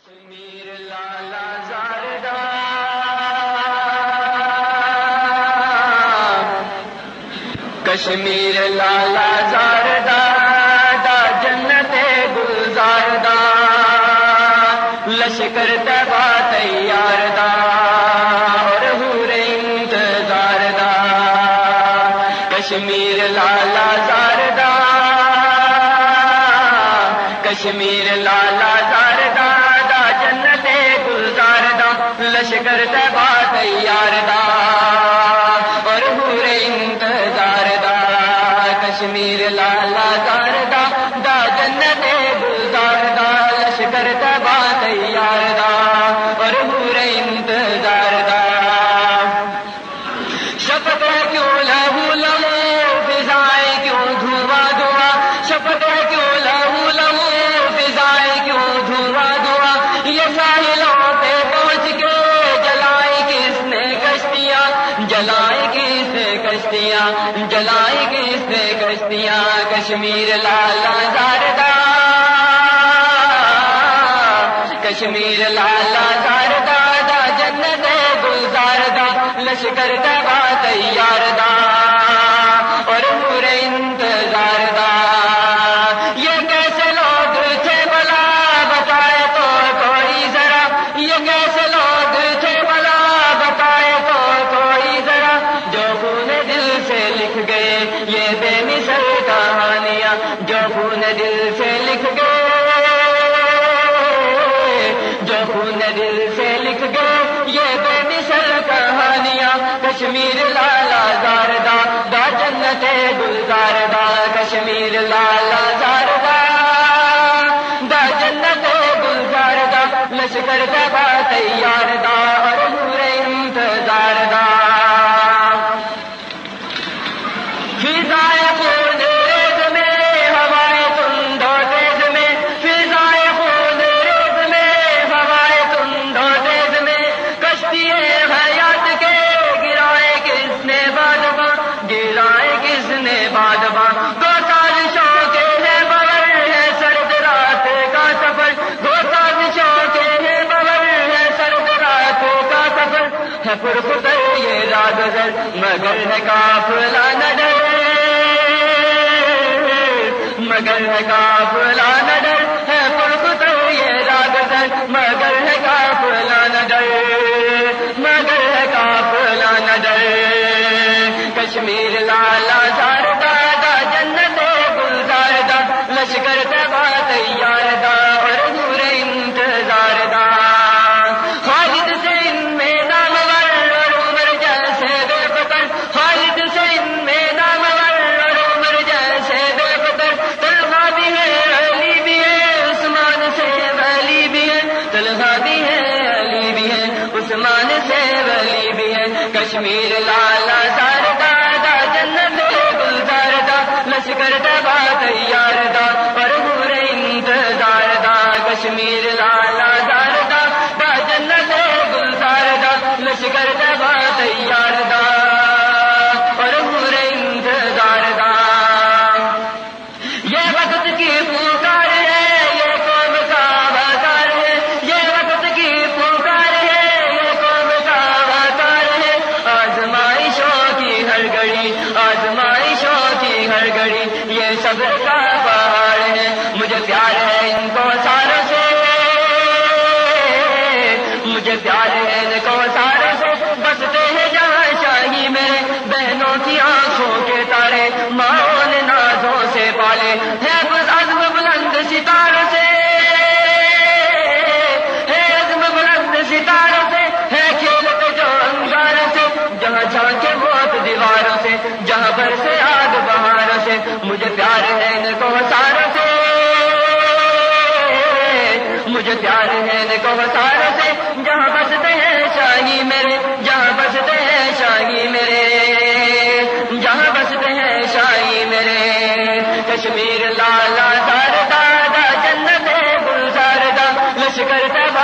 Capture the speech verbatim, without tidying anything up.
کشمیر لالا زاردہ کشمیر لالا زاردہ دا جنت گلزاردہ لشکر تبا تیار دا اور حور انتظار دا کشمیر لالا زاردہ کشمیر لالا زاردہ دا جنت گلزاردہ لشکر تبا تیار دا اور حور انتظار دا کشمیر لالا زاردہ دا جنت گلزاردہ لشکر تبا تیار دا اور حور انتظار دا شفق ہے کیوں لہو لہو فضائیں کیوں دھواں دھواں شفق ہے کیوں لہو لہو فضائیں کیوں دھواں دھواں یہ ساحلوں پہ پہنچ کے جلائی کس نے کشتیاں جلائی کس نے کشتیاں جلائی کس نے کشتیاں کشمیر لالا زاردہ کشمیر لالا زاردہ دا جنت گلزاردہ لشکر تبا تیار دا اور حور انتظار دا یہ کیسے لوگ تھے بلا بتائے تو کوئی ذرا یہ کیسے لوگ تھے بلا بتائے تو کوئی ذرا جو خون دل سے لکھ گئے یہ بے مثل کہانیاں جو خون دل سے لکھ گئے جو خون دل سے لکھ گئے یہ بے مثل کہانیاں کشمیر لالا زاردہ دا جنت گلزاردہ کشمیر لالا زاردہ دا جنت گلزاردہ لشکر تبا تیار دا اور حور انتظار دا فضائے خون ریز میں ہوائے تند و تیز میں فضائے خون ریز میں ہوائے تند و تیز میں کشتی حیات کے گرائے کس نے بادباں گرائے کس نے بادباں دو سازشوں کے ہے بغیر ہے سرد رات کا سفر دو سازشوں کے ہے بغیر ہے سرد رات کا سفر ہے پرخطر یہ راگزر مگر ہے قافلہ نہ ڈر مگر ہے قافلہ نہ ڈر ہے پرخطر یہ راگزر مگر ہے قافلہ نہ ڈر مگر ہے قافلہ نہ ڈر کشمیر لالا زاردہ دا جنت گلزاردہ لشکر تبا تیار دا اور حور انتظار دا خالد سے ان میں نامور اور عمر جیسے بے قدر خالد سے ان میں نامور اور عمر جیسے بے قدر طلحہ بھی ہے علی بھی ہے عثمان سے ولی بھی ہے طلحہ بھی ہے علی بھی ہے عثمان سے ولی بھی ہے کشمیر لالا زاردہ دا جنت گلزاردہ لشکر تبا تیار دا اور حور انتظار دا کشمیر لالا زاردہ دا جنت گلزاردہ لشکر تبا تیار دا اور حور انتظار دا یہ وقت کی پکار ہے یہ قوم کا بازار ہے یہ وقت کی پکار ہے یہ قوم کا بازار ہے آزمائشوں کی ہر گھڑی آزمائشوں کی ہر گھڑی یہ صبر کا پہاڑ ہے مجھے پیار ہے ان کو ساروں سے مجھے پیار ہے ان کو ساروں سے بستے ہیں جہاں شاہی میں بہنوں کی آنکھوں کے تارے ماؤں نے نازوں سے پالے ہے بس عزم بلند ستاروں سے ہے عزم بلند ستاروں سے ہے کھیلتے جو انگاروں سے جہاں جھانکے موت دیواروں سے جہاں پر سے آگ بہاروں سے مجھے پیار ہے ان کو ساروں سے مجھے پیار ہے ان کو ساروں سے جہاں بستے ہیں شاہی میرے جہاں بستے ہیں شاہی میرے جہاں بستے ہیں شاہی میرے کشمیر لالا زاردہ دا جنت گلزاردہ لشکر تبا